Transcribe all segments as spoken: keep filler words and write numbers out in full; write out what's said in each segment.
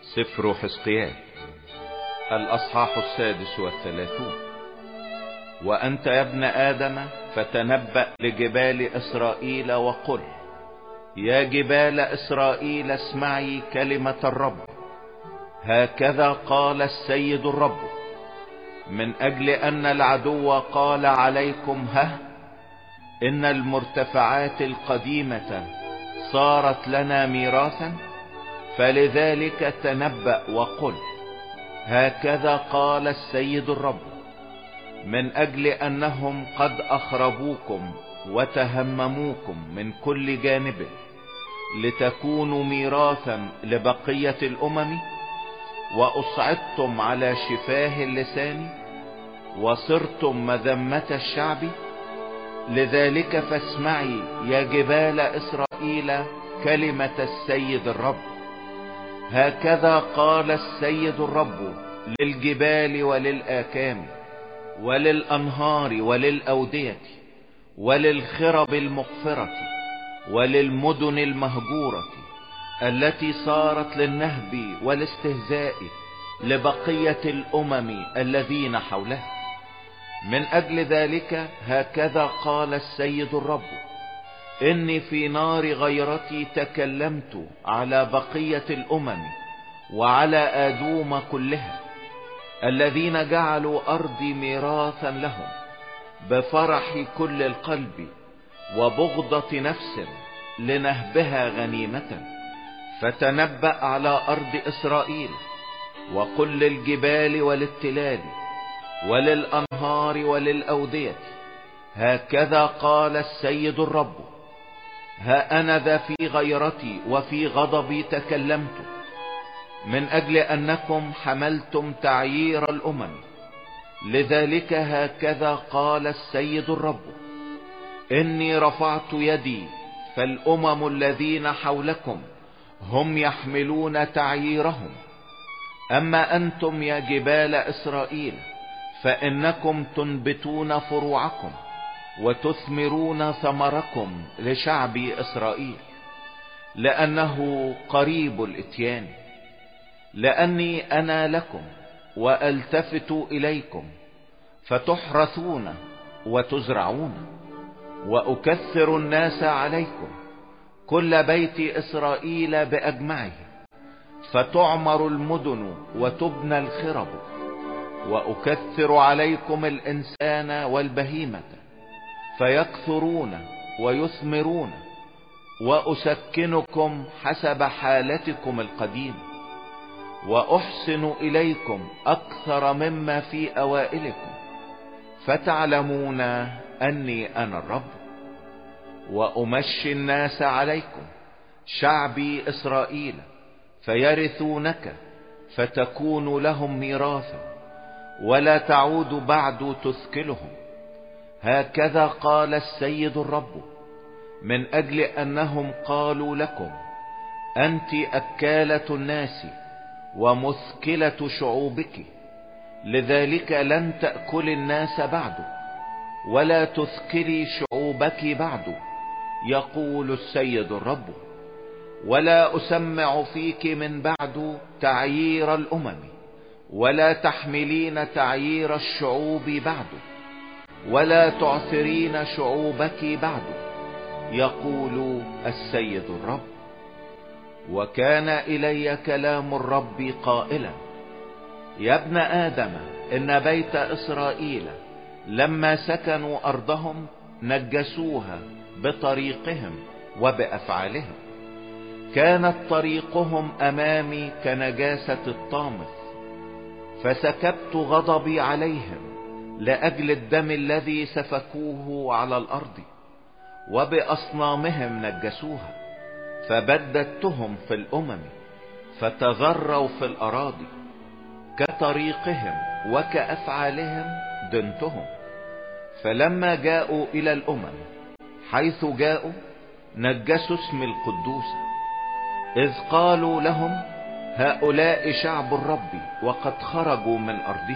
سفر حزقيال الأصحاح السادس والثلاثون. وأنت يا ابن آدم فتنبأ لجبال إسرائيل وقل: يا جبال إسرائيل اسمعي كلمة الرب، هكذا قال السيد الرب: من أجل أن العدو قال عليكم ها إن المرتفعات القديمة صارت لنا ميراثا، فلذلك تنبأ وقل: هكذا قال السيد الرب: من أجل أنهم قد أخربوكم وتهمموكم من كل جانب لتكونوا ميراثا لبقية الأمم، وأصعدتم على شفاه اللسان وصرتم مذمة الشعب، لذلك فاسمعي يا جبال إسرائيل كلمة السيد الرب: هكذا قال السيد الرب للجبال وللآكام وللأنهار وللأودية وللخرب المقفرة وللمدن المهجورة التي صارت للنهب والاستهزاء لبقية الأمم الذين حولها، من أجل ذلك هكذا قال السيد الرب: إني في نار غيرتي تكلمت على بقية الأمم وعلى آدوم كلها الذين جعلوا أرضي ميراثا لهم بفرح كل القلب وبغضة نفس لنهبها غنيمة. فتنبأ على أرض إسرائيل وقل للجبال وللتلال وللأنهار وللأودية: هكذا قال السيد الرب: ها أنا ذا في غيرتي وفي غضبي تكلمت، من أجل أنكم حملتم تعيير الأمم، لذلك هكذا قال السيد الرب: إني رفعت يدي فالأمم الذين حولكم هم يحملون تعييرهم، أما أنتم يا جبال إسرائيل فإنكم تنبتون فروعكم وتثمرون ثمركم لشعب إسرائيل، لأنه قريب الإتيان، لأني أنا لكم وألتفت إليكم فتحرثون وتزرعون، وأكثر الناس عليكم كل بيت إسرائيل بأجمعه، فتعمر المدن وتبنى الخرب، وأكثر عليكم الإنسان والبهيمة فيكثرون ويثمرون، وأسكنكم حسب حالتكم القديمة، وأحسن إليكم أكثر مما في أوائلكم، فتعلمون أني أنا الرب. وأمشي الناس عليكم شعبي إسرائيل فيرثونك فتكون لهم ميراثا، ولا تعود بعد تثكلهم، هكذا قال السيد الرب: من أجل أنهم قالوا لكم أنت أكالة الناس ومثكلة شعوبك، لذلك لن تأكل الناس بعد ولا تثكلي شعوبك بعد، يقول السيد الرب: ولا أسمع فيك من بعد تعيير الأمم، ولا تحملين تعيير الشعوب بعد، ولا تعثرين شعوبك بعد، يقول السيد الرب. وكان إلي كلام الرب قائلا: يا ابن آدم، إن بيت إسرائيل لما سكنوا أرضهم نجسوها بطريقهم وبأفعالهم، كانت طريقهم أمامي كنجاسة الطامث، فسكبت غضبي عليهم لأجل الدم الذي سفكوه على الأرض، وبأصنامهم نجسوها، فبددتهم في الأمم فتغروا في الأراضي، كطريقهم وكأفعالهم دنتهم. فلما جاءوا إلى الأمم حيث جاءوا نجسوا اسم القدوس، إذ قالوا لهم: هؤلاء شعب الرب وقد خرجوا من أرضه.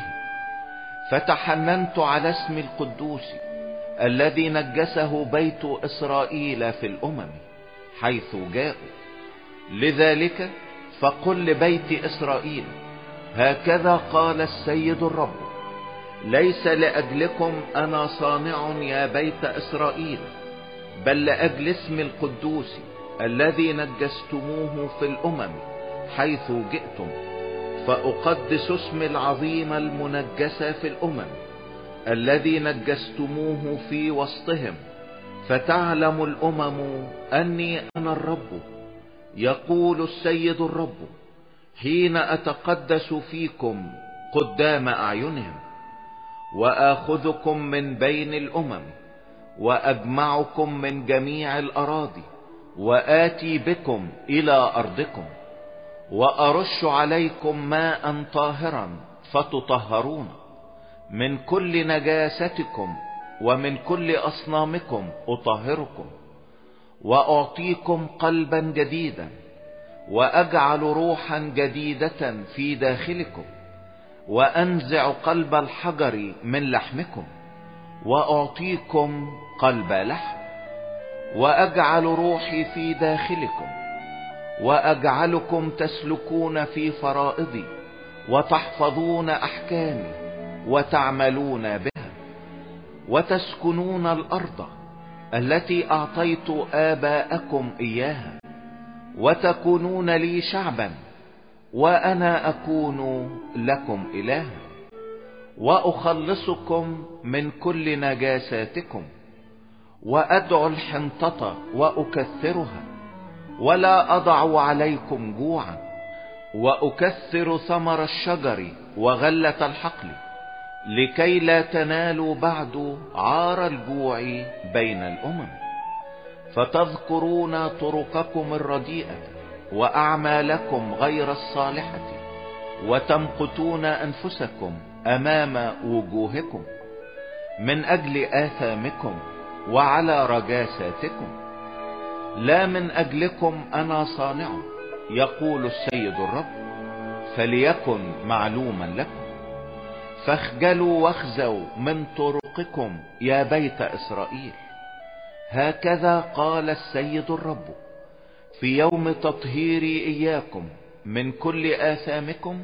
فتحننت على اسم القدوس الذي نجسه بيت إسرائيل في الأمم حيث جاءوا، لذلك فقل لبيت إسرائيل: هكذا قال السيد الرب: ليس لأجلكم أنا صانع يا بيت إسرائيل، بل لأجل اسم القدوس الذي نجستموه في الأمم حيث جئتم، فأقدس اسم العظيم المنجس في الأمم الذي نجستموه في وسطهم، فتعلم الأمم أني أنا الرب، يقول السيد الرب، حين أتقدس فيكم قدام أعينهم، وآخذكم من بين الأمم، وأجمعكم من جميع الأراضي، وآتي بكم إلى أرضكم، وأرش عليكم ماء طاهرا فتطهرون من كل نجاستكم، ومن كل أصنامكم أطهركم، وأعطيكم قلبا جديدا، وأجعل روحا جديدة في داخلكم، وأنزع قلب الحجر من لحمكم، وأعطيكم قلب لحم، وأجعل روحي في داخلكم، وأجعلكم تسلكون في فرائضي، وتحفظون أحكامي، وتعملون بها، وتسكنون الأرض التي أعطيت آباءكم إياها، وتكونون لي شعبا، وأنا أكون لكم إلها، وأخلصكم من كل نجاساتكم، وأدعو الحنطة وأكثرها، ولا أضع عليكم جوعا، وأكثر ثمر الشجر وغلة الحقل، لكي لا تنالوا بعد عار الجوع بين الأمم، فتذكرون طرقكم الرديئة وأعمالكم غير الصالحة، وتمقتون أنفسكم أمام وجوهكم من أجل آثامكم وعلى رجاساتكم. لا من أجلكم أنا صانع، يقول السيد الرب، فليكن معلوما لكم. فاخجلوا واخزوا من طرقكم يا بيت إسرائيل، هكذا قال السيد الرب: في يوم تطهيري إياكم من كل آثامكم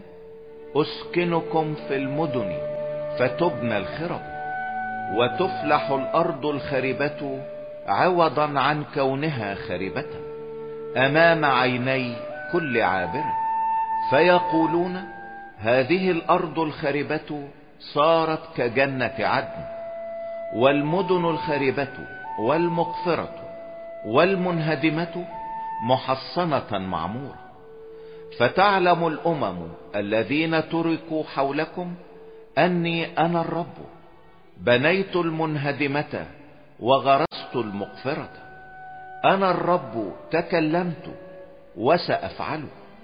أسكنكم في المدن، فتبنى الخرب، وتفلح الأرض الخربة عوضا عن كونها خربة أمام عيني كل عابر، فيقولون: هذه الأرض الخربة صارت كجنة عدن، والمدن الخربة والمقفرة والمنهدمة محصنة معمورة. فتعلم الأمم الذين تركوا حولكم أني أنا الرب، بنيت المنهدمة وغرست المقفرة، أنا الرب تكلمت وسأفعله،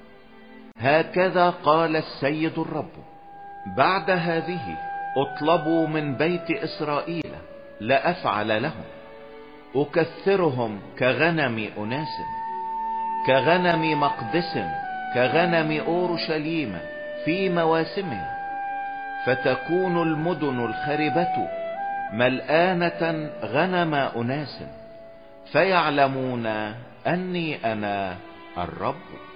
هكذا قال السيد الرب: بعد هذه اطلبوا من بيت إسرائيل لأفعل لهم، أكثرهم كغنم أناس، كغنم مقدس، كغنم أورشليم في مواسمها، فتكون المدن الخربة ملآنة غنم أناس، فيعلمون أني أنا الرب.